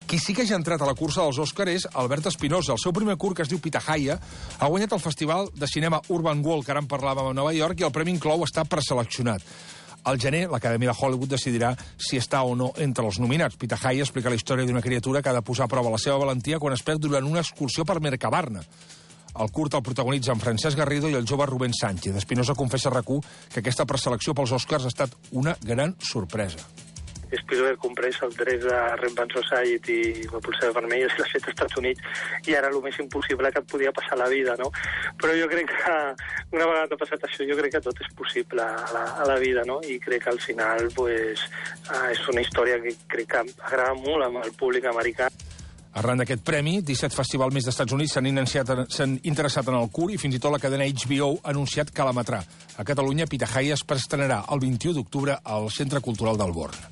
Qui sí que ja ha entrat a la cursa dels Òscar és Albert Espinosa. El seu primer curt, que es diu Pitahaya, ha guanyat el Festival de Cinema Urban World, que ara en parlàvem a Nova York, i el Premi Inclou està preseleccionat. Al gener, l'Acadèmia de Hollywood decidirà si està o no entre els nominats. Pitahaya explica la història d'una criatura que ha de posar a prova la seva valentia quan es perd durant una excursió per Mercabarna. El curt el protagonitzen Francesc Garrido i el jove Rubén Sánchez. Espinosa confessa a RAC1 que aquesta preselecció pels Oscars ha estat una gran sorpresa. Spielberg comprés els drets de Rembrandt Society i la Pulsera Vermella i l'ha fet als Estats Units i era el més impossible que et podia passar a la vida, no? Però jo crec que una vegada passat això, jo crec que tot és possible a la vida, no? I crec que al final pues, és una història que crec que agrada molt al públic americà. Arran d'aquest premi, 17 festivals més d'Estats Units s'han interessat en el curt i fins i tot la cadena HBO ha anunciat que l'emetrà. A Catalunya, Pitahaya es preestrenarà el 21 d'octubre al Centre Cultural del Born.